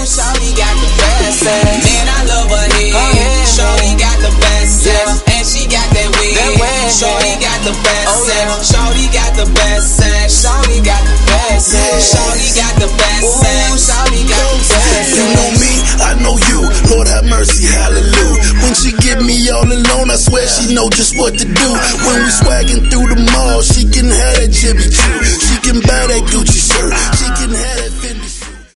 Shawty got the best sex. Man, I love her head. Shawty got the best sex. And she got that wig. Shawty got the best sex. Shawty got the best sex. Shawty got the best sex. Shawty got the best sex. Shawty got the best sex. You know me, I know you. Lord have mercy, hallelujah. When she get me all alone, I swear she know just what to do. When we swaggin' through the mall, she can have that Jimmy Choo. She can buy that Gucci shirt. She can have that